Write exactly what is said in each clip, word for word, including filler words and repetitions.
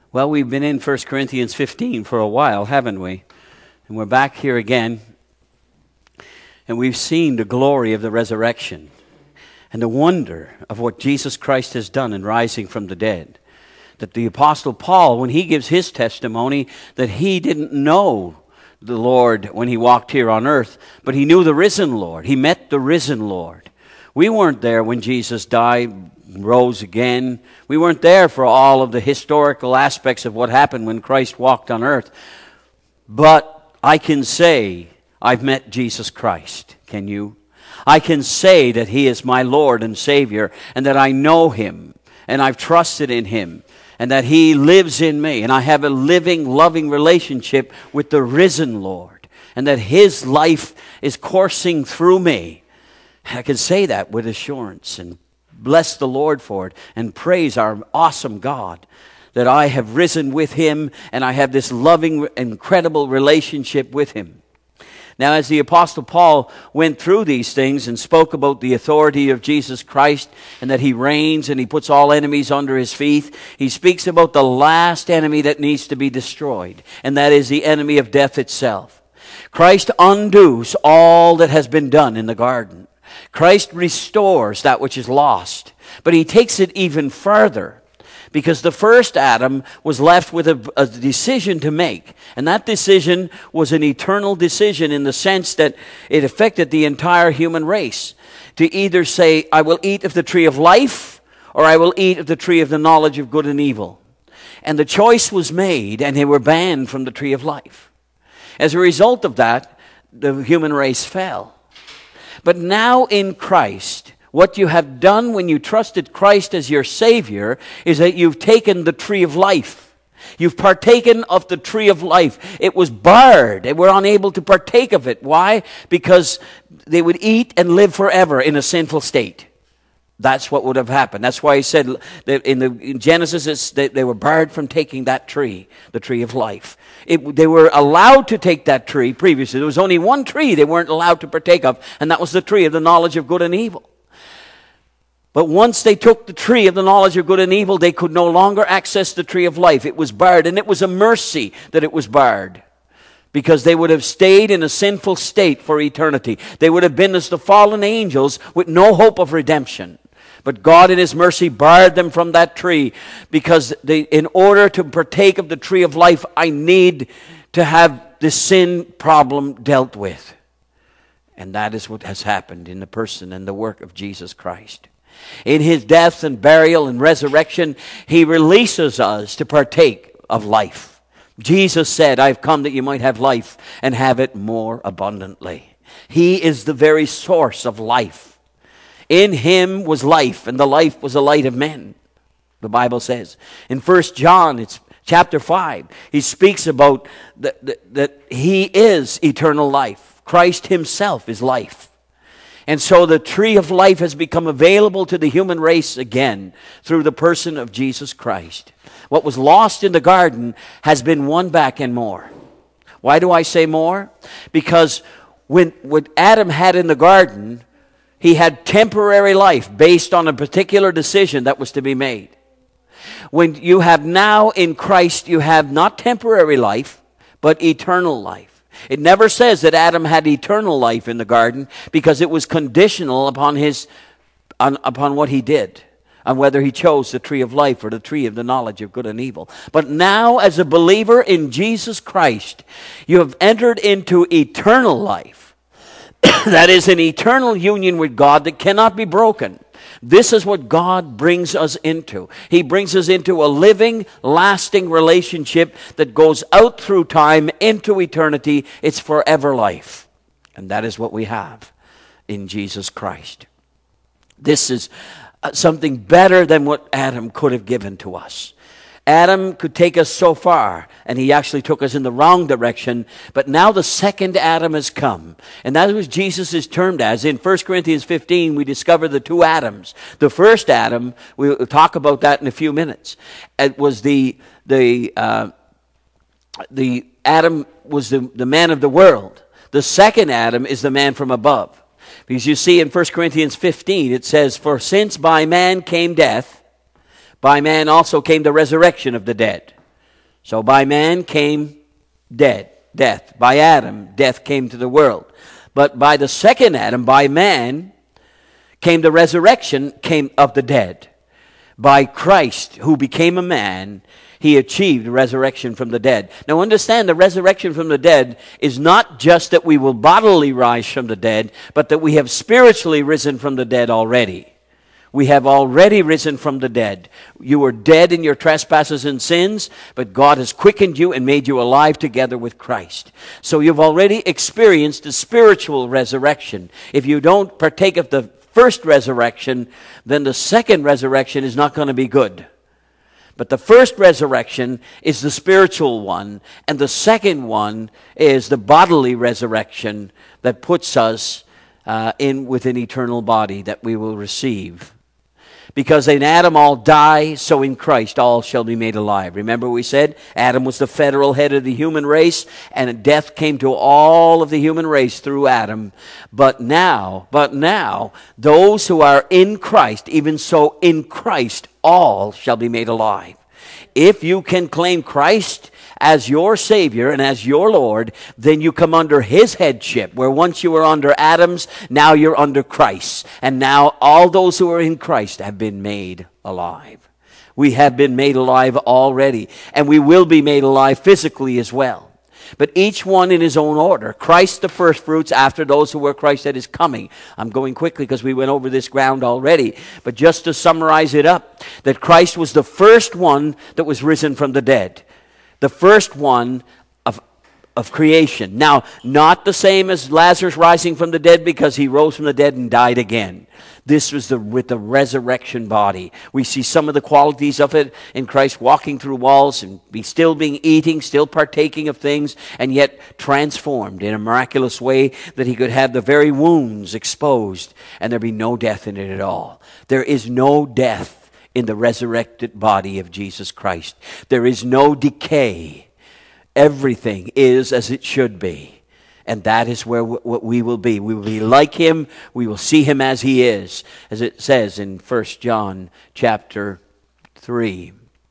Well, we've been in First Corinthians fifteen for a while, haven't we? And we're back here again. And we've seen the glory of the resurrection and the wonder of what Jesus Christ has done in rising from the dead. That the Apostle Paul, when he gives his testimony, that he didn't know the Lord when he walked here on earth, but he knew the risen Lord. He met the risen Lord. We weren't there when Jesus died, rose again. We weren't there for all of the historical aspects of what happened when Christ walked on earth. But I can say I've met Jesus Christ. Can you? I can say that he is my Lord and Savior, and that I know him, and I've trusted in him, and that he lives in me, and I have a living, loving relationship with the risen Lord, and that his life is coursing through me. I can say that with assurance and bless the Lord for it and praise our awesome God that I have risen with him and I have this loving, incredible relationship with him. Now, as the Apostle Paul went through these things and spoke about the authority of Jesus Christ and that he reigns and he puts all enemies under his feet, he speaks about the last enemy that needs to be destroyed, and that is the enemy of death itself. Christ undoes all that has been done in the garden. Christ restores that which is lost, but he takes it even further, because the first Adam was left with a, a decision to make, and that decision was an eternal decision in the sense that it affected the entire human race, to either say, I will eat of the tree of life, or I will eat of the tree of the knowledge of good and evil. And the choice was made, and they were banned from the tree of life. As a result of that, the human race fell. But now in Christ, what you have done when you trusted Christ as your Savior is that you've taken the tree of life. You've partaken of the tree of life. It was barred. They were unable to partake of it. Why? Because they would eat and live forever in a sinful state. That's what would have happened. That's why he said that in, the, in Genesis it's, they, they were barred from taking that tree, the tree of life. It, they were allowed to take that tree previously. There was only one tree they weren't allowed to partake of, and that was the tree of the knowledge of good and evil. But once they took the tree of the knowledge of good and evil, they could no longer access the tree of life. It was barred, and it was a mercy that it was barred, because they would have stayed in a sinful state for eternity. They would have been as the fallen angels with no hope of redemption. But God in his mercy barred them from that tree, because they, in order to partake of the tree of life, I need to have the sin problem dealt with. And that is what has happened in the person and the work of Jesus Christ. In his death and burial and resurrection, he releases us to partake of life. Jesus said, I've come that you might have life and have it more abundantly. He is the very source of life. In him was life, and the life was the light of men, the Bible says. In First John, it's chapter five, he speaks about that, that, that he is eternal life. Christ himself is life. And so the tree of life has become available to the human race again through the person of Jesus Christ. What was lost in the garden has been won back and more. Why do I say more? Because when what Adam had in the garden, he had temporary life based on a particular decision that was to be made. When you have now in Christ, you have not temporary life, but eternal life. It never says that Adam had eternal life in the garden, because it was conditional upon his, on, upon what he did, on whether he chose the tree of life or the tree of the knowledge of good and evil. But now, as a believer in Jesus Christ, you have entered into eternal life. That is an eternal union with God that cannot be broken. This is what God brings us into. He brings us into a living, lasting relationship that goes out through time into eternity. It's forever life. And that is what we have in Jesus Christ. This is something better than what Adam could have given to us. Adam could take us so far, and he actually took us in the wrong direction. But now the second Adam has come, and that is what Jesus is termed as. In First Corinthians fifteen, we discover the two Adams. The first Adam, we'll talk about that in a few minutes. It was the the uh, the Adam was the, the man of the world. The second Adam is the man from above. Because you see in First Corinthians fifteen, it says, "For since by man came death, by man also came the resurrection of the dead." So by man came dead, death. By Adam, death came to the world. But by the second Adam, by man, came the resurrection came of the dead. By Christ, who became a man, he achieved resurrection from the dead. Now understand, the resurrection from the dead is not just that we will bodily rise from the dead, but that we have spiritually risen from the dead already. We have already risen from the dead. You were dead in your trespasses and sins, but God has quickened you and made you alive together with Christ. So you've already experienced the spiritual resurrection. If you don't partake of the first resurrection, then the second resurrection is not going to be good. But the first resurrection is the spiritual one, and the second one is the bodily resurrection that puts us uh, in with an eternal body that we will receive. Because in Adam all die, so in Christ all shall be made alive. Remember we said Adam was the federal head of the human race, and death came to all of the human race through Adam. But now, but now, those who are in Christ, even so in Christ, all shall be made alive. If you can claim Christ as your Savior and as your Lord, then you come under His headship, where once you were under Adam's, now you're under Christ. And now all those who are in Christ have been made alive. We have been made alive already, and we will be made alive physically as well. But each one in his own order. Christ the first fruits, after those who were Christ that is coming. I'm going quickly because we went over this ground already. But just to summarize it up, that Christ was the first one that was risen from the dead. The first one of, of creation. Now, not the same as Lazarus rising from the dead, because he rose from the dead and died again. This was the with the resurrection body. We see some of the qualities of it in Christ, walking through walls and be still being eating, still partaking of things, and yet transformed in a miraculous way that he could have the very wounds exposed and there be no death in it at all. There is no death in the resurrected body of Jesus Christ. There is no decay. Everything is as it should be. And that is where what we will be. We will be like Him. We will see Him as He is, as it says in First John chapter three.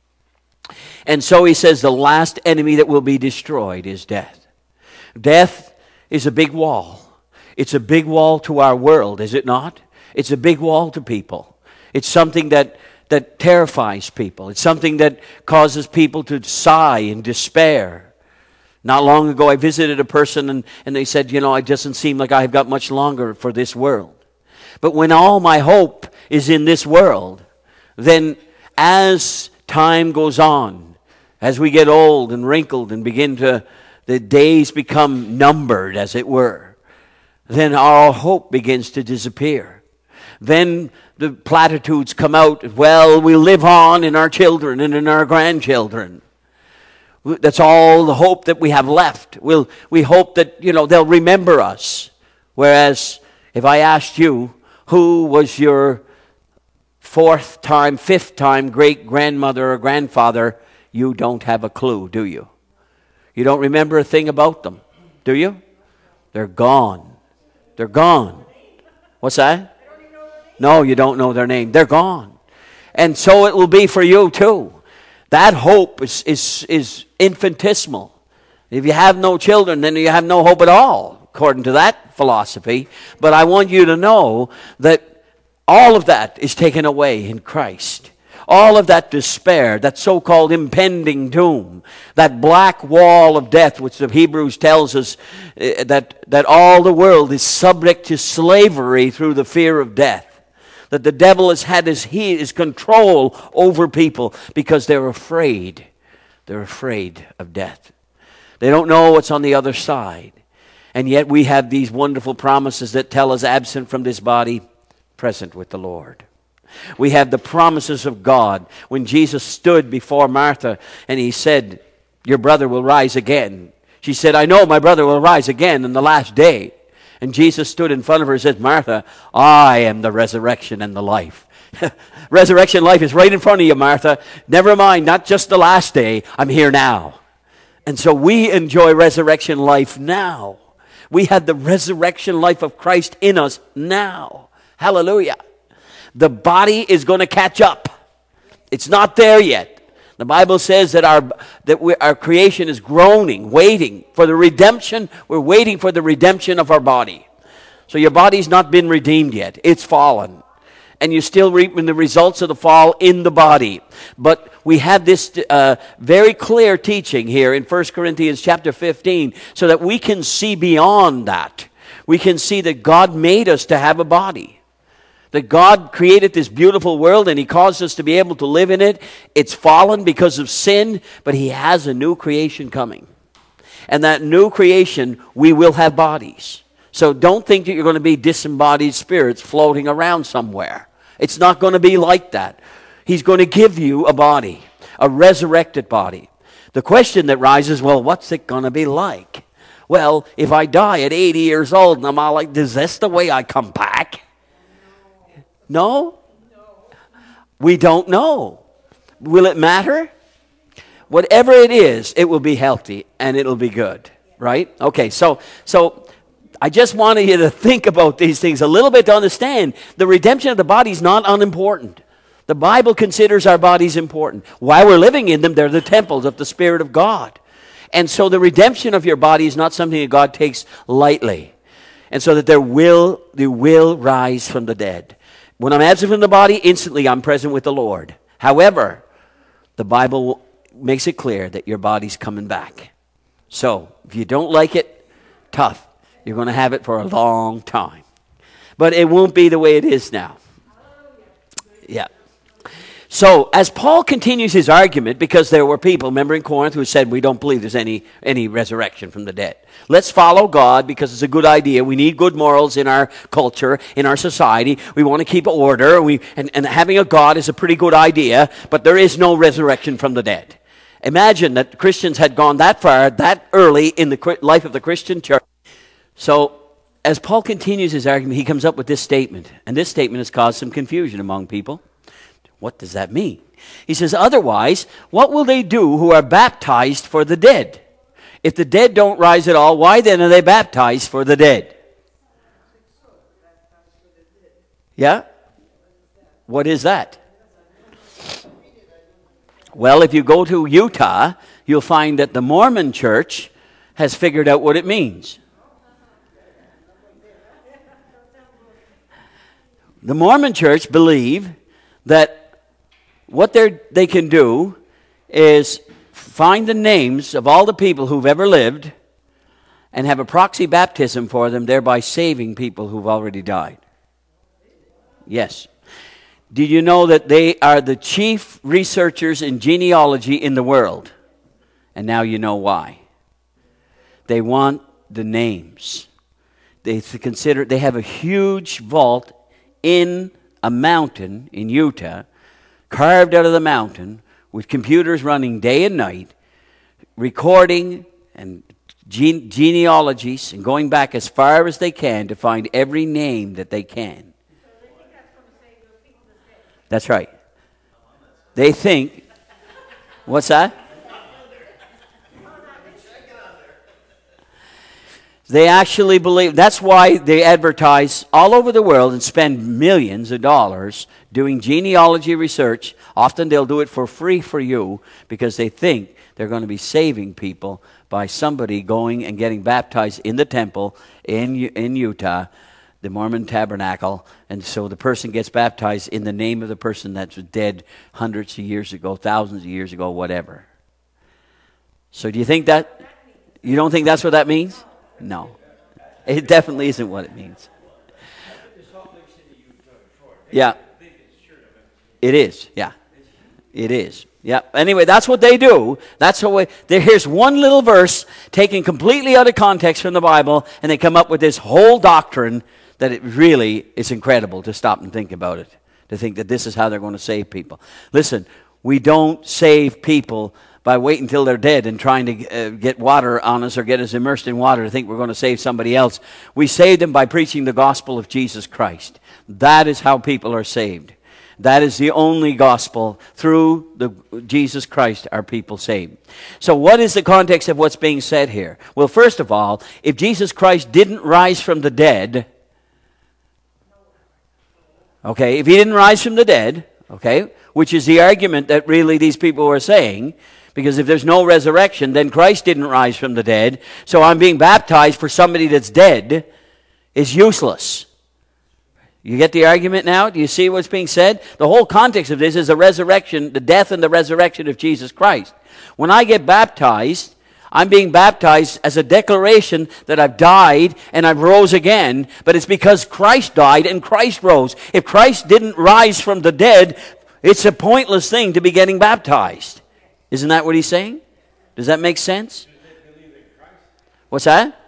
And so he says the last enemy that will be destroyed is death. Death is a big wall. It's a big wall to our world, is it not? It's a big wall to people. It's something that that terrifies people. It's something that causes people to sigh in despair. Not long ago, I visited a person and, and they said, you know, it doesn't seem like I've got much longer for this world. But when all my hope is in this world, then as time goes on, as we get old and wrinkled and begin to, the days become numbered, as it were, then our hope begins to disappear. Then the platitudes come out, well, we'll live on in our children and in our grandchildren. That's all the hope that we have left. We'll, we hope that, you know, they'll remember us. Whereas if I asked you, who was your fourth time, fifth time great-grandmother or grandfather, you don't have a clue, do you? You don't remember a thing about them, do you? They're gone. They're gone. What's that? No, you don't know their name. They're gone. And so it will be for you too. That hope is, is, is infinitesimal. If you have no children, then you have no hope at all, according to that philosophy. But I want you to know that all of that is taken away in Christ. All of that despair, that so-called impending doom, that black wall of death, which the Hebrews tells us uh, that, that all the world is subject to slavery through the fear of death. That the devil has had his, his control over people because they're afraid. They're afraid of death. They don't know what's on the other side. And yet we have these wonderful promises that tell us, absent from this body, present with the Lord. We have the promises of God. When Jesus stood before Martha and he said, your brother will rise again. She said, I know my brother will rise again in the last day. And Jesus stood in front of her and said, Martha, I am the resurrection and the life. Resurrection life is right in front of you, Martha. Never mind, not just the last day. I'm here now. And so we enjoy resurrection life now. We have the resurrection life of Christ in us now. Hallelujah. The body is going to catch up. It's not there yet. The Bible says that our that we, our creation is groaning, waiting for the redemption. We're waiting for the redemption of our body. So your body's not been redeemed yet. It's fallen. And you're still reaping the results of the fall in the body. But we have this uh, very clear teaching here in First Corinthians chapter fifteen so that we can see beyond that. We can see that God made us to have a body. That God created this beautiful world and He caused us to be able to live in it. It's fallen because of sin, but He has a new creation coming. And that new creation, we will have bodies. So don't think that you're going to be disembodied spirits floating around somewhere. It's not going to be like that. He's going to give you a body, a resurrected body. The question that rises, well, what's it going to be like? Well, if I die at eighty years old and I'm all like, is this the way I come back? No? We don't know. Will it matter? Whatever it is, it will be healthy and it'll be good, right? Okay, so so I just wanted you to think about these things a little bit to understand the redemption of the body is not unimportant. The Bible considers our bodies important. While we're living in them, they're the temples of the Spirit of God. And so the redemption of your body is not something that God takes lightly. And so that there will, there will rise from the dead. When I'm absent from the body, instantly I'm present with the Lord. However, the Bible makes it clear that your body's coming back. So if you don't like it, tough. You're going to have it for a long time. But it won't be the way it is now. Yeah. So, as Paul continues his argument, because there were people, remember in Corinth, who said, we don't believe there's any, any resurrection from the dead. Let's follow God because it's a good idea. We need good morals in our culture, in our society. We want to keep order. We, and, and having a God is a pretty good idea, but there is no resurrection from the dead. Imagine that Christians had gone that far, that early in the life of the Christian church. So, as Paul continues his argument, he comes up with this statement. And this statement has caused some confusion among people. What does that mean? He says, otherwise, what will they do who are baptized for the dead? If the dead don't rise at all, why then are they baptized for the dead? Yeah? What is that? Well, if you go to Utah, you'll find that the Mormon church has figured out what it means. The Mormon church believe that what they they can do is find the names of all the people who've ever lived and have a proxy baptism for them, thereby saving people who've already died. Yes. Did you know that they are the chief researchers in genealogy in the world? And now you know why. They want the names. They consider they have a huge vault in a mountain in Utah, carved out of the mountain, with computers running day and night, recording and gene- genealogies and going back as far as they can to find every name that they can. That's right. They think, what's that? They actually believe, that's why they advertise all over the world and spend millions of dollars doing genealogy research. Often they'll do it for free for you because they think they're going to be saving people by somebody going and getting baptized in the temple in, in Utah, the Mormon Tabernacle. And so the person gets baptized in the name of the person that's dead hundreds of years ago, thousands of years ago, whatever. So do you think that, you don't think that's what that means? No, it definitely isn't what it means. Yeah, it is. Yeah, it is. Yeah. Anyway, that's what they do. That's the way. Here's one little verse taken completely out of context from the Bible, and they come up with this whole doctrine that it really is incredible to stop and think about it. To think that this is how they're going to save people. Listen, we don't save people by waiting until they're dead and trying to uh, get water on us or get us immersed in water to think we're going to save somebody else. We save them by preaching the gospel of Jesus Christ. That is how people are saved. That is the only gospel. Through the Jesus Christ are people saved. So what is the context of what's being said here? Well, first of all, if Jesus Christ didn't rise from the dead, okay, if he didn't rise from the dead, okay, which is the argument that really these people were saying. Because if there's no resurrection, then Christ didn't rise from the dead. So I'm being baptized for somebody that's dead is useless. You get the argument now? Do you see what's being said? The whole context of this is the resurrection, the death and the resurrection of Jesus Christ. When I get baptized, I'm being baptized as a declaration that I've died and I've rose again. But it's because Christ died and Christ rose. If Christ didn't rise from the dead, it's a pointless thing to be getting baptized. Isn't that what he's saying? Does that make sense? What's that?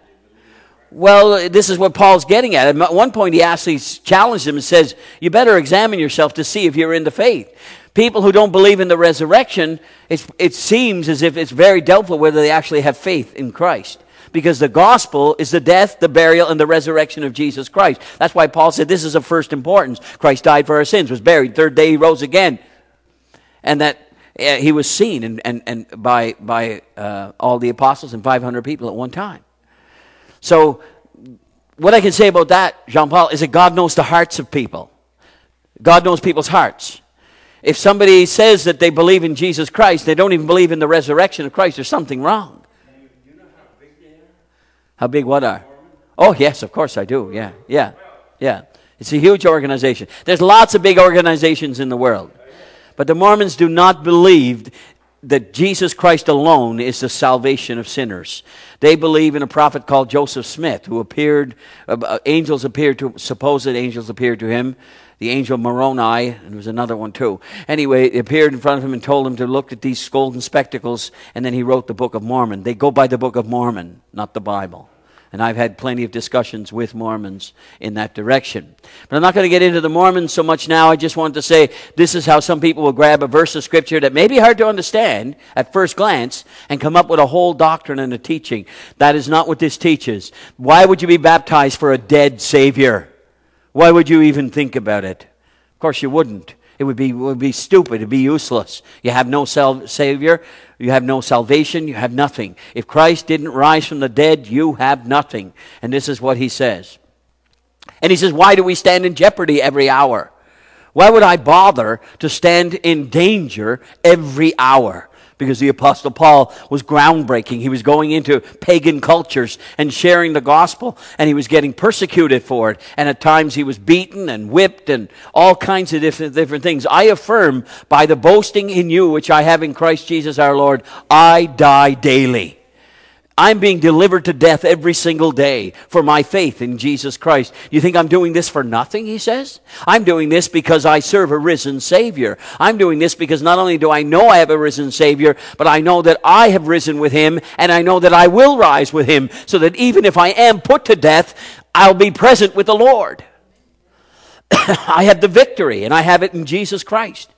Well, this is what Paul's getting at. At one point he actually challenged him and says, you better examine yourself to see if you're in the faith. People who don't believe in the resurrection, it's, it seems as if it's very doubtful whether they actually have faith in Christ. Because the gospel is the death, the burial, and the resurrection of Jesus Christ. That's why Paul said this is of first importance. Christ died for our sins, was buried, third day he rose again. And that uh, he was seen and, and, and by, by uh, all the apostles and five hundred people at one time. So what I can say about that, Jean-Paul, is that God knows the hearts of people. God knows people's hearts. If somebody says that they believe in Jesus Christ, they don't even believe in the resurrection of Christ, there's something wrong. Do you know how big they are? How big what are? Oh, yes, of course I do. Yeah, yeah, yeah. It's a huge organization. There's lots of big organizations in the world. But the Mormons do not believe that Jesus Christ alone is the salvation of sinners. They believe in a prophet called Joseph Smith, who appeared, uh, angels appeared to, supposed angels appeared to him. The angel Moroni, and there was another one too. Anyway, he appeared in front of him and told him to look at these golden spectacles, and then he wrote the Book of Mormon. They go by the Book of Mormon, not the Bible. And I've had plenty of discussions with Mormons in that direction. But I'm not going to get into the Mormons so much now. I just wanted to say this is how some people will grab a verse of Scripture that may be hard to understand at first glance and come up with a whole doctrine and a teaching. That is not what this teaches. Why would you be baptized for a dead Savior? Why would you even think about it? Of course you wouldn't. It would be, it would be stupid. It would be useless. You have no sal- Savior. You have no salvation. You have nothing. If Christ didn't rise from the dead, you have nothing. And this is what he says. And he says, why do we stand in jeopardy every hour? Why would I bother to stand in danger every hour? Because the Apostle Paul was groundbreaking. He was going into pagan cultures and sharing the gospel, and he was getting persecuted for it. And at times he was beaten and whipped and all kinds of different, different things. I affirm, by the boasting in you which I have in Christ Jesus our Lord, I die daily. I'm being delivered to death every single day for my faith in Jesus Christ. You think I'm doing this for nothing, he says? I'm doing this because I serve a risen Savior. I'm doing this because not only do I know I have a risen Savior, but I know that I have risen with him, and I know that I will rise with him, so that even if I am put to death, I'll be present with the Lord. I have the victory, and I have it in Jesus Christ.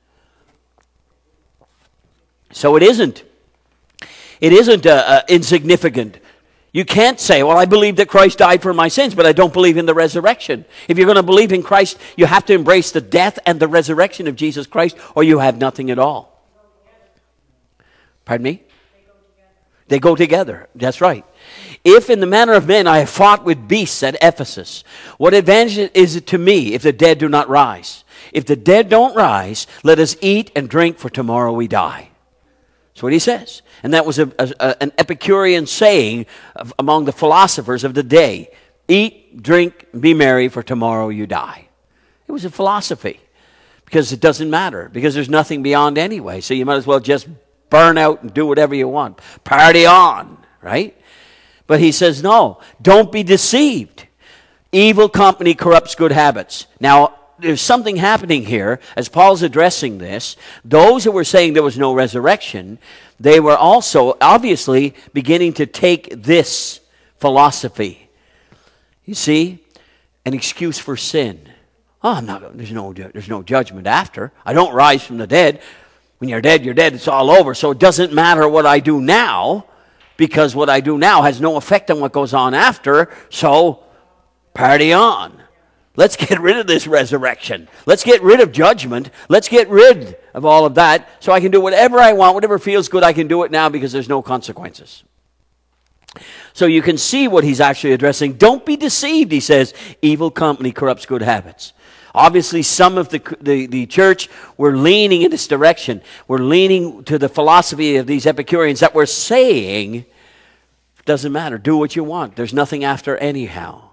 So it isn't. It isn't uh, uh, insignificant. You can't say, well, I believe that Christ died for my sins, but I don't believe in the resurrection. If you're going to believe in Christ, you have to embrace the death and the resurrection of Jesus Christ, or you have nothing at all. Pardon me? They go together. That's right. If in the manner of men I have fought with beasts at Ephesus, what advantage is it to me if the dead do not rise? If the dead don't rise, let us eat and drink, for tomorrow we die. That's what he says. And that was a, a, an Epicurean saying of, among the philosophers of the day. Eat, drink, be merry, for tomorrow you die. It was a philosophy. Because it doesn't matter. Because there's nothing beyond anyway. So you might as well just burn out and do whatever you want. Party on, right? But he says, no, don't be deceived. Evil company corrupts good habits. Now, there's something happening here as Paul's addressing this. Those who were saying there was no resurrection, they were also obviously beginning to take this philosophy. You see, an excuse for sin. Oh, I'm not. There's no. There's no judgment after. I don't rise from the dead. When you're dead, you're dead. It's all over. So it doesn't matter what I do now, because what I do now has no effect on what goes on after. So party on. Let's get rid of this resurrection. Let's get rid of judgment. Let's get rid of all of that so I can do whatever I want, whatever feels good, I can do it now because there's no consequences. So you can see what he's actually addressing. Don't be deceived, he says. Evil company corrupts good habits. Obviously, some of the, the, the church were leaning in this direction. We're leaning to the philosophy of these Epicureans that were saying, doesn't matter, do what you want. There's nothing after anyhow.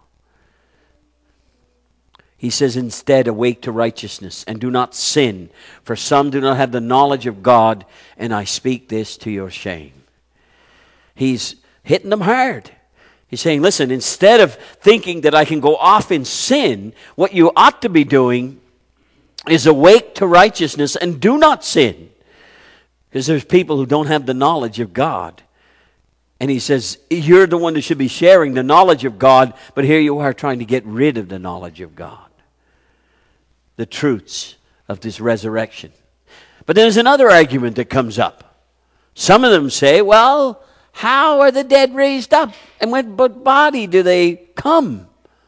He says, instead, awake to righteousness and do not sin, for some do not have the knowledge of God, and I speak this to your shame. He's hitting them hard. He's saying, listen, instead of thinking that I can go off in sin, what you ought to be doing is awake to righteousness and do not sin. Because there's people who don't have the knowledge of God. And he says, you're the one that should be sharing the knowledge of God, but here you are trying to get rid of the knowledge of God. The truths of this resurrection. But there's another argument that comes up. Some of them say, well, how are the dead raised up? And what body do they come?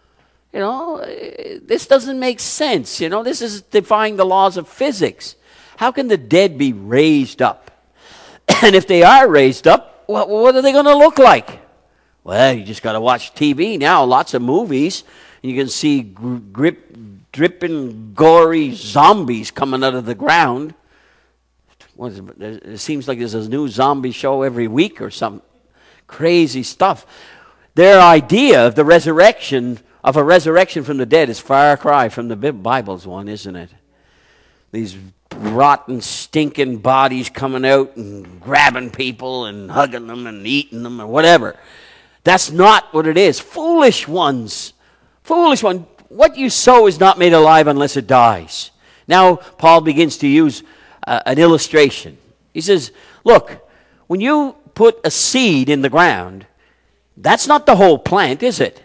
You know, this doesn't make sense. You know, this is defying the laws of physics. How can the dead be raised up? And if they are raised up, what, what are they going to look like? Well, you just got to watch T V now, lots of movies. You can see grip, dripping, gory zombies coming out of the ground. What is it? It seems like there's a new zombie show every week or some crazy stuff. Their idea of the resurrection, of a resurrection from the dead, is far cry from the Bible's one, isn't it? These rotten, stinking bodies coming out and grabbing people and hugging them and eating them or whatever. That's not what it is. Foolish ones. Foolish one. What you sow is not made alive unless it dies. Now, Paul begins to use uh, an illustration. He says, look, when you put a seed in the ground, that's not the whole plant, is it?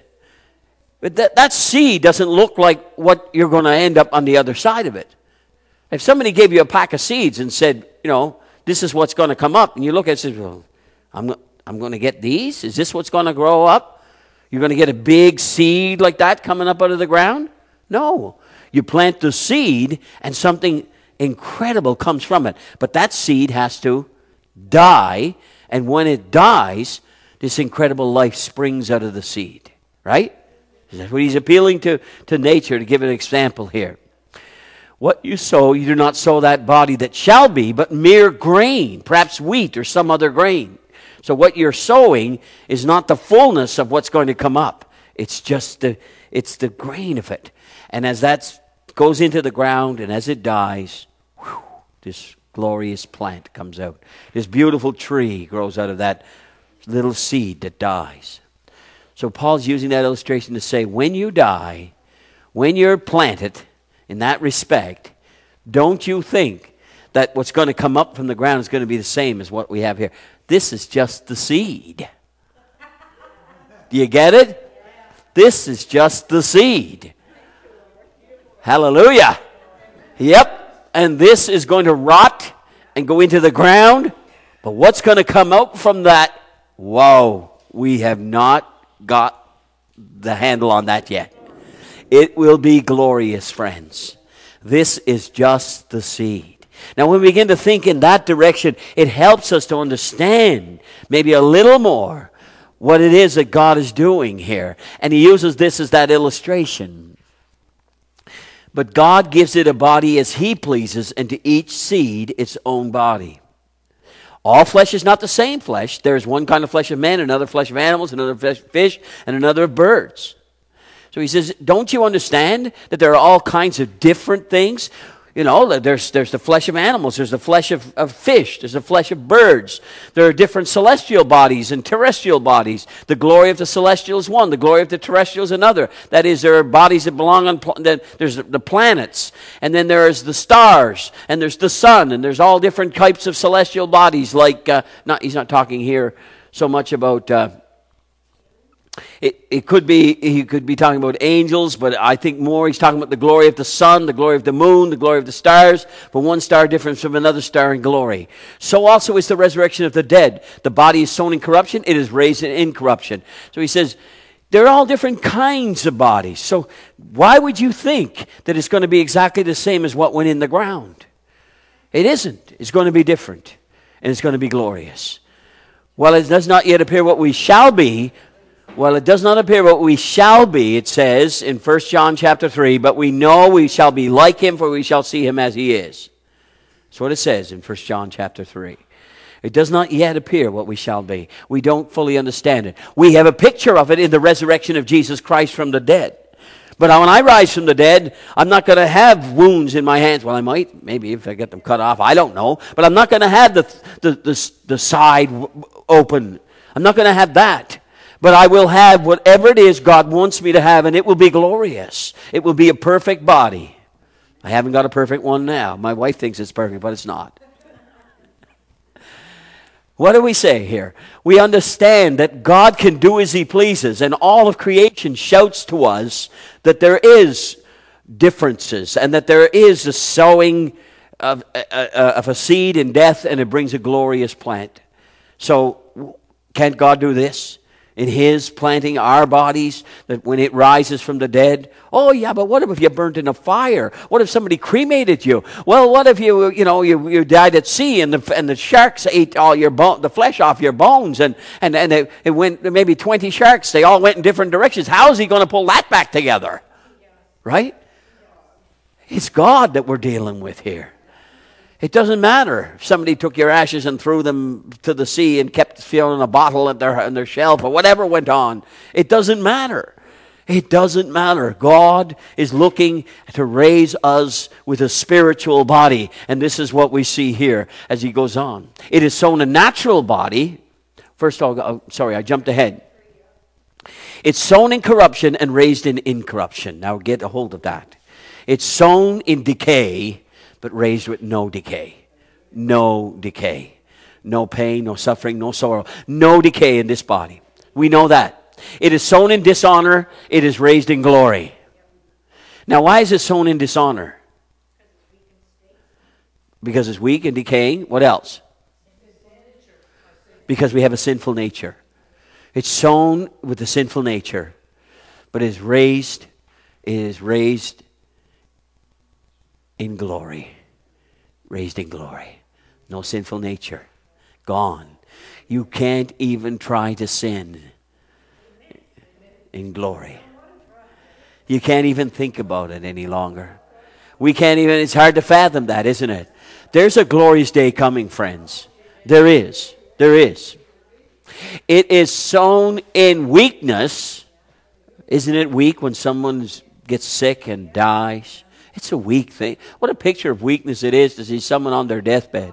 But that, that seed doesn't look like what you're going to end up on the other side of it. If somebody gave you a pack of seeds and said, you know, this is what's going to come up, and you look at it and say, well, I'm, I'm going to get these? Is this what's going to grow up? You're going to get a big seed like that coming up out of the ground? No. You plant the seed, and something incredible comes from it. But that seed has to die, and when it dies, this incredible life springs out of the seed. Right? That's what he's appealing to, to nature, to give an example here. What you sow, you do not sow that body that shall be, but mere grain, perhaps wheat or some other grain. So what you're sowing is not the fullness of what's going to come up. It's just the, it's the grain of it. And as that goes into the ground and as it dies, whew, this glorious plant comes out. This beautiful tree grows out of that little seed that dies. So Paul's using that illustration to say, when you die, when you're planted in that respect, don't you think that what's going to come up from the ground is going to be the same as what we have here. This is just the seed. Do you get it? This is just the seed. Hallelujah. Yep. And this is going to rot and go into the ground. But what's going to come out from that? Whoa, we have not got the handle on that yet. It will be glorious, friends. This is just the seed. Now, when we begin to think in that direction, it helps us to understand maybe a little more what it is that God is doing here. And he uses this as that illustration. But God gives it a body as he pleases, and to each seed its own body. All flesh is not the same flesh. There is one kind of flesh of men, another flesh of animals, another flesh of fish, and another of birds. So he says, don't you understand that there are all kinds of different things? You know, there's there's the flesh of animals, there's the flesh of, of fish, there's the flesh of birds. There are different celestial bodies and terrestrial bodies. The glory of the celestial is one, the glory of the terrestrial is another. That is, there are bodies that belong on, there's the planets, and then there's the stars, and there's the sun, and there's all different types of celestial bodies, like, uh, not he's not talking here so much about... Uh, It it could be, he could be talking about angels, but I think more he's talking about the glory of the sun, the glory of the moon, the glory of the stars, but one star different from another star in glory. So also is the resurrection of the dead. The body is sown in corruption, it is raised in incorruption. So he says, they're all different kinds of bodies. So why would you think that it's going to be exactly the same as what went in the ground? It isn't. It's going to be different, and it's going to be glorious. While it does not yet appear what we shall be, Well, it does not appear what we shall be, it says in First John chapter three, but we know we shall be like him, for we shall see him as he is. That's what it says in First John chapter three. It does not yet appear what we shall be. We don't fully understand it. We have a picture of it in the resurrection of Jesus Christ from the dead. But when I rise from the dead, I'm not going to have wounds in my hands. Well, I might, maybe if I get them cut off, I don't know. But I'm not going to have the, the, the, the side open. I'm not going to have that. But I will have whatever it is God wants me to have, and it will be glorious. It will be a perfect body. I haven't got a perfect one now. My wife thinks it's perfect, but it's not. What do we say here? We understand that God can do as he pleases, and all of creation shouts to us that there is differences and that there is a sowing of, uh, of a seed in death, and it brings a glorious plant. So can't God do this in his planting our bodies, that when it rises from the dead? Oh yeah, but what if you burnt in a fire? What if somebody cremated you? Well, what if you, you know, you, you died at sea and the and the sharks ate all your bone, the flesh off your bones, and and and it, it went maybe twenty sharks. They all went in different directions. How is he going to pull that back together? Right? It's God that we're dealing with here. It doesn't matter if somebody took your ashes and threw them to the sea and kept filling a bottle at their, on their shelf or whatever went on. It doesn't matter. It doesn't matter. God is looking to raise us with a spiritual body. And this is what we see here as he goes on. It is sown a natural body. First of all, oh, sorry, I jumped ahead. It's sown in corruption and raised in incorruption. Now get a hold of that. It's sown in decay, but raised with no decay. No decay. No pain, no suffering, no sorrow. No decay in this body. We know that. It is sown in dishonor. It is raised in glory. Now, why is it sown in dishonor? Because it's weak and decaying. What else? Because we have a sinful nature. It's sown with the sinful nature, but is raised, it is raised in glory. Raised in glory. No sinful nature. Gone. You can't even try to sin in glory. You can't even think about it any longer. We can't even, it's hard to fathom that, isn't it? There's a glorious day coming, friends. There is. There is. It is sown in weakness. Isn't it weak when someone gets sick and dies? It's a weak thing. What a picture of weakness it is to see someone on their deathbed.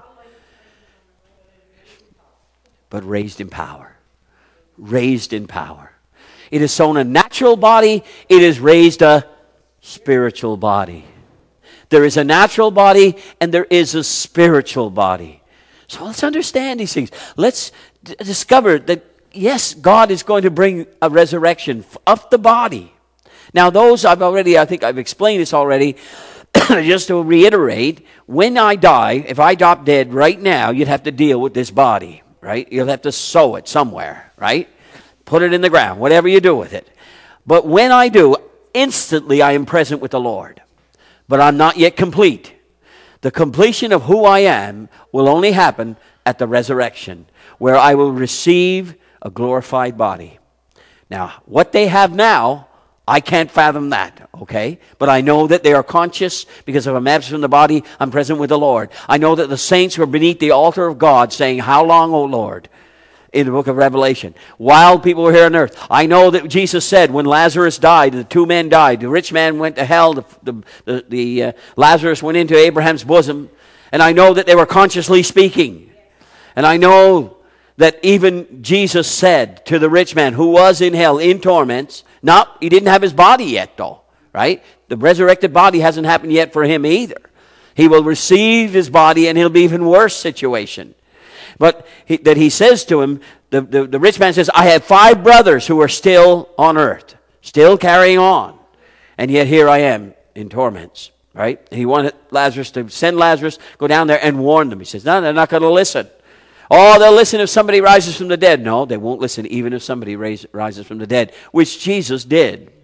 But raised in power. Raised in power. It is sown a natural body. It is raised a spiritual body. There is a natural body and there is a spiritual body. So let's understand these things. Let's d- discover that, yes, God is going to bring a resurrection of the body. Now, those I've already, I think I've explained this already. Just to reiterate, when I die, if I drop dead right now, you'd have to deal with this body, right? You'll have to sow it somewhere, right? Put it in the ground, whatever you do with it. But when I do, instantly I am present with the Lord. But I'm not yet complete. The completion of who I am will only happen at the resurrection, where I will receive a glorified body. Now, what they have now, I can't fathom that, okay? But I know that they are conscious because if I'm absent from the body, I'm present with the Lord. I know that the saints were beneath the altar of God saying, "How long, O Lord?" in the book of Revelation. While people were here on earth. I know that Jesus said when Lazarus died, the two men died. The rich man went to hell. The, the, the, the uh, Lazarus went into Abraham's bosom. And I know that they were consciously speaking. And I know that even Jesus said to the rich man who was in hell, in torments, not, he didn't have his body yet though, right? The resurrected body hasn't happened yet for him either. He will receive his body and he'll be even worse situation. But he, that he says to him, the, the, the rich man says, I have five brothers who are still on earth, still carrying on. And yet here I am in torments, right? And he wanted Lazarus to send Lazarus, go down there and warn them. He says, no, they're not going to listen. Oh, they'll listen if somebody rises from the dead. No, they won't listen even if somebody raise, rises from the dead, which Jesus did.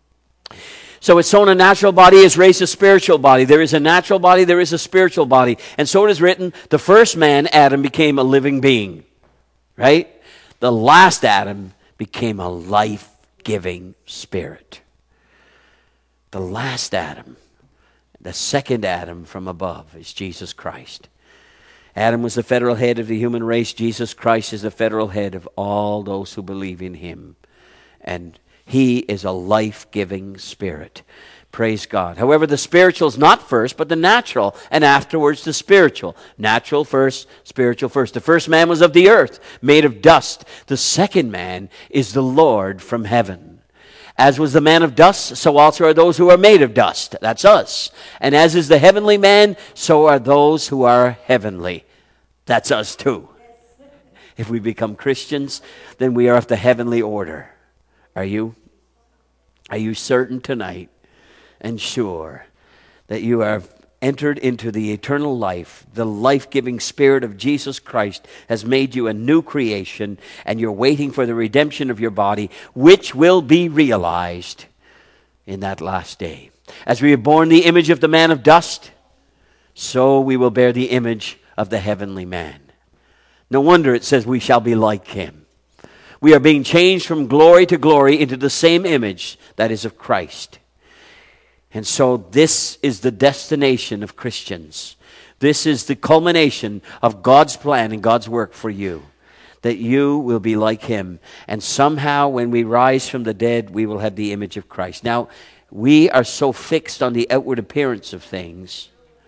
So it's sown a natural body, is raised a spiritual body. There is a natural body, there is a spiritual body. And so it is written, the first man, Adam, became a living being. Right? The last Adam became a life-giving spirit. The last Adam, the second Adam from above, is Jesus Christ. Adam was the federal head of the human race. Jesus Christ is the federal head of all those who believe in him. And he is a life-giving spirit. Praise God. However, the spiritual is not first, but the natural, and afterwards the spiritual. Natural first, spiritual first. The first man was of the earth, made of dust. The second man is the Lord from heaven. As was the man of dust, so also are those who are made of dust. That's us. And as is the heavenly man, so are those who are heavenly. That's us too. If we become Christians, then we are of the heavenly order. Are you? Are you certain tonight and sure that you have entered into the eternal life? The life-giving Spirit of Jesus Christ has made you a new creation, and you're waiting for the redemption of your body, which will be realized in that last day. As we have borne the image of the man of dust, so we will bear the image of the heavenly man. No wonder it says we shall be like him. We are being changed from glory to glory into the same image that is of Christ. And so this is the destination of Christians. This is the culmination of God's plan and God's work for you, that you will be like him. And somehow when we rise from the dead, we will have the image of Christ. Now, we are so fixed on the outward appearance of things,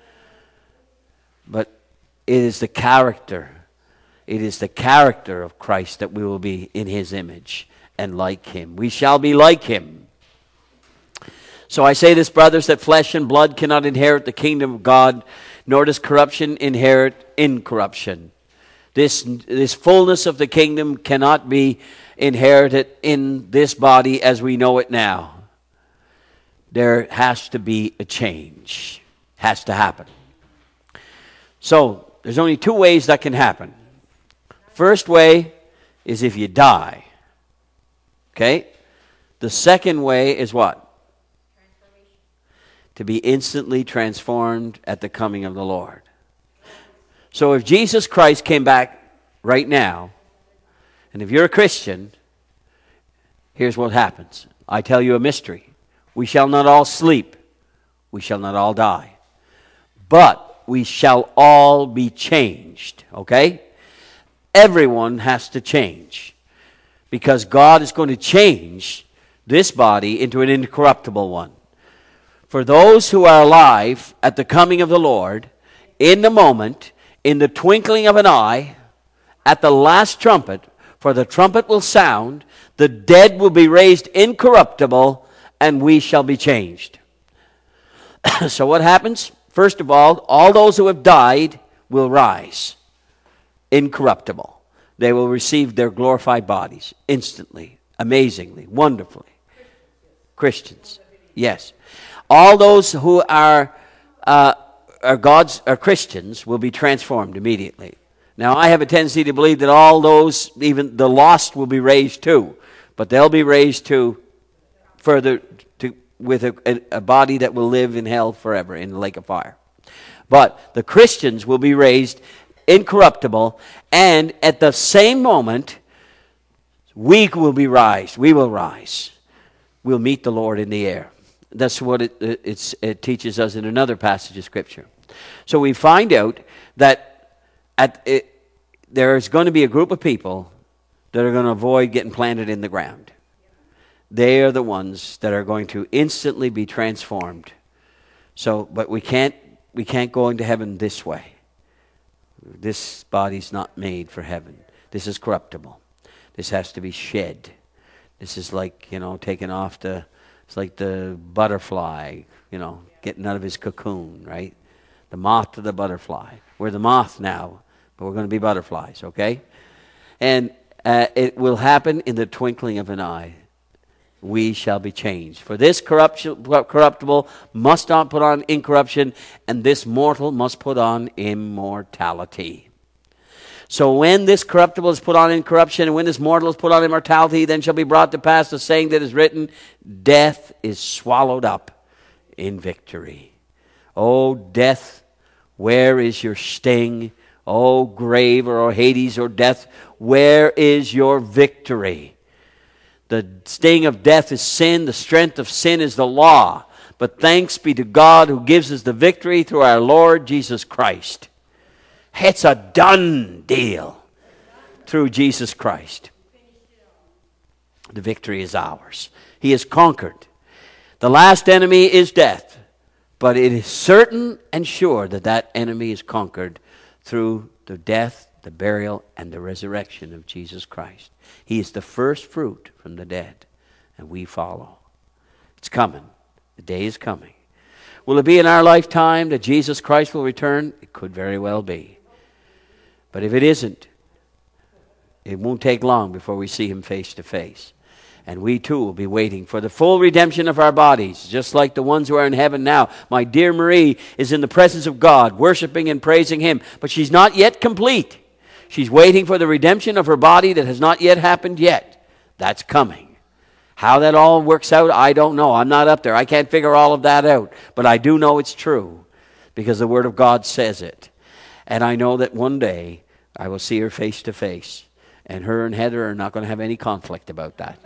but it is the character. It is the character of Christ that we will be in his image and like him. We shall be like him. So I say this, brothers, that flesh and blood cannot inherit the kingdom of God, nor does corruption inherit incorruption. This, this fullness of the kingdom cannot be inherited in this body as we know it now. There has to be a change. Has to happen. So there's only two ways that can happen. First way is if you die. Okay? The second way is what? To be instantly transformed at the coming of the Lord. So if Jesus Christ came back right now, and if you're a Christian, here's what happens. I tell you a mystery. We shall not all sleep. We shall not all die. But we shall all be changed. Okay? Everyone has to change, because God is going to change this body into an incorruptible one. For those who are alive at the coming of the Lord, in the moment, in the twinkling of an eye, at the last trumpet, for the trumpet will sound, the dead will be raised incorruptible, and we shall be changed. So what happens? First of all, all those who have died will rise. Incorruptible. They will receive their glorified bodies instantly, amazingly, wonderfully. Christians, yes. All those who are uh, are God's are Christians will be transformed immediately. Now, I have a tendency to believe that all those, even the lost, will be raised too, but they'll be raised to further to with a, a, a body that will live in hell forever in the lake of fire. But the Christians will be raised incorruptible, and at the same moment, we will be rise. We will rise. We'll meet the Lord in the air. That's what it, it's, it teaches us in another passage of Scripture. So we find out that at it, there is going to be a group of people that are going to avoid getting planted in the ground. They are the ones that are going to instantly be transformed. So, but we can't we can't go into heaven this way. This body's not made for heaven. This is corruptible. This has to be shed. This is like, you know, taking off the, it's like the butterfly, you know, getting out of his cocoon, right? The moth to the butterfly. We're the moth now, but we're going to be butterflies, okay? And uh, it will happen in the twinkling of an eye. We shall be changed. For this corruptible must not put on incorruption, and this mortal must put on immortality. So when this corruptible is put on incorruption, and when this mortal is put on immortality, then shall be brought to pass the saying that is written, death is swallowed up in victory. O death, where is your sting? O grave, or Hades, or death, where is your victory? The sting of death is sin. The strength of sin is the law. But thanks be to God who gives us the victory through our Lord Jesus Christ. It's a done deal through Jesus Christ. The victory is ours. He has conquered. The last enemy is death. But it is certain and sure that that enemy is conquered through the death, the burial, and the resurrection of Jesus Christ. He is the first fruit from the dead, and we follow. It's coming. The day is coming. Will it be in our lifetime that Jesus Christ will return? It could very well be. But if it isn't, it won't take long before we see him face to face. And we too will be waiting for the full redemption of our bodies, just like the ones who are in heaven now. My dear Marie is in the presence of God, worshiping and praising him. But she's not yet complete. She's waiting for the redemption of her body that has not yet happened yet. That's coming. How that all works out, I don't know. I'm not up there. I can't figure all of that out. But I do know it's true because the Word of God says it. And I know that one day I will see her face to face. And her and Heather are not going to have any conflict about that.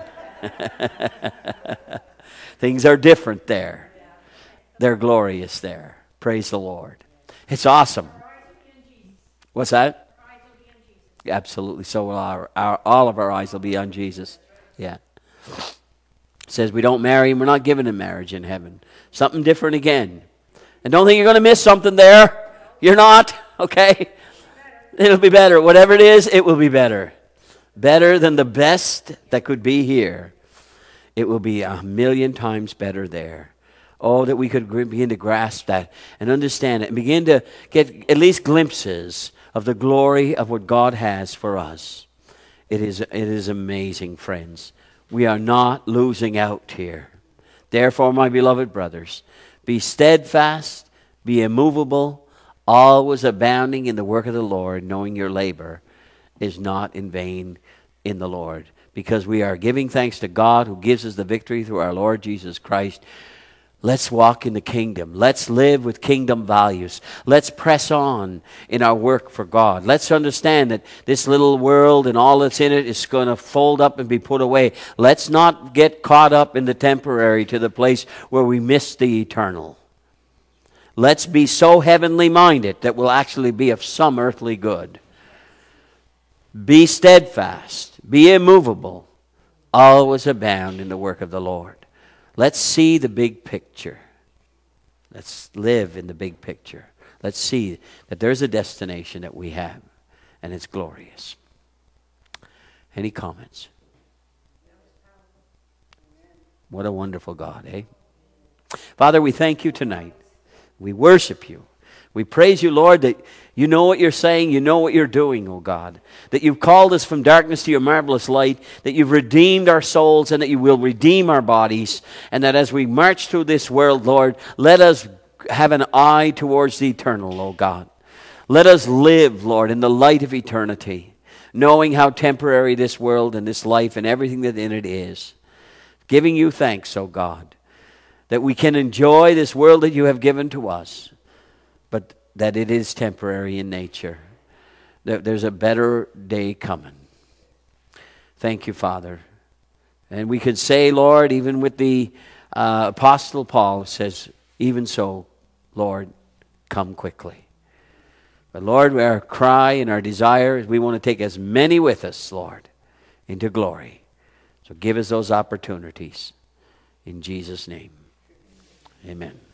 Things are different there. They're glorious there. Praise the Lord. It's awesome. What's that? Absolutely. So will our, our, all of our eyes will be on Jesus. Yeah. It says we don't marry and we're not given in marriage in heaven. Something different again. And don't think you're going to miss something there. You're not. Okay? It'll be better. Whatever it is, it will be better. Better than the best that could be here. It will be a million times better there. Oh, that we could begin to grasp that and understand it and begin to get at least glimpses of the glory of what God has for us. It is, it is amazing, friends. We are not losing out here. Therefore, my beloved brothers, be steadfast, be immovable, always abounding in the work of the Lord, knowing your labor is not in vain in the Lord. Because we are giving thanks to God who gives us the victory through our Lord Jesus Christ. Let's walk in the kingdom. Let's live with kingdom values. Let's press on in our work for God. Let's understand that this little world and all that's in it is going to fold up and be put away. Let's not get caught up in the temporary to the place where we miss the eternal. Let's be so heavenly minded that we'll actually be of some earthly good. Be steadfast. Be immovable. Always abound in the work of the Lord. Let's see the big picture. Let's live in the big picture. Let's see that there's a destination that we have, and it's glorious. Any comments? What a wonderful God, eh? Father, we thank you tonight. We worship you. We praise you, Lord, that you know what you're saying, you know what you're doing, oh God. That you've called us from darkness to your marvelous light, that you've redeemed our souls, and that you will redeem our bodies. And that as we march through this world, Lord, let us have an eye towards the eternal, oh God. Let us live, Lord, in the light of eternity, knowing how temporary this world and this life and everything that in it is. Giving you thanks, oh God, that we can enjoy this world that you have given to us, but that it is temporary in nature. There's a better day coming. Thank you, Father. And we could say, Lord, even with the uh, Apostle Paul says, even so, Lord, come quickly. But Lord, our cry and our desire is we want to take as many with us, Lord, into glory. So give us those opportunities. In Jesus' name, amen.